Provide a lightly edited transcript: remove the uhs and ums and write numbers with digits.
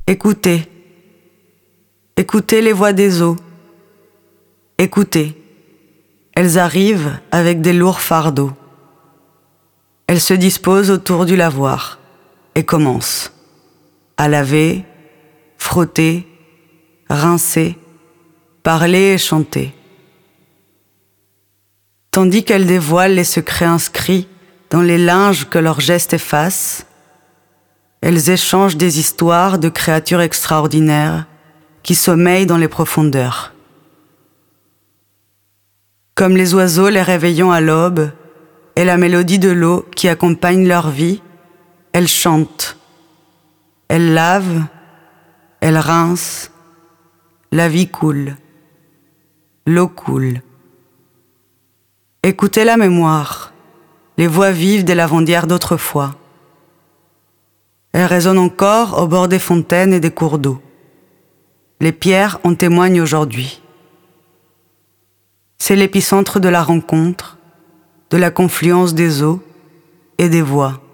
Écoutez, écoutez les voix des eaux. Écoutez, elles arrivent avec des lourds fardeaux. Elles se disposent autour du lavoir et commencent à laver, frotter, rincer, parler et chanter. Tandis qu'elles dévoilent les secrets inscrits dans les linges que leurs gestes effacent, elles échangent des histoires de créatures extraordinaires qui sommeillent dans les profondeurs. Comme les oiseaux les réveillant à l'aube et la mélodie de l'eau qui accompagne leur vie, elles chantent, elles lavent, elles rincent, la vie coule, l'eau coule. Écoutez la mémoire, les voix vives des lavandières d'autrefois. Elles résonnent encore au bord des fontaines et des cours d'eau. Les pierres en témoignent aujourd'hui. C'est l'épicentre de la rencontre, de la confluence des eaux et des voix.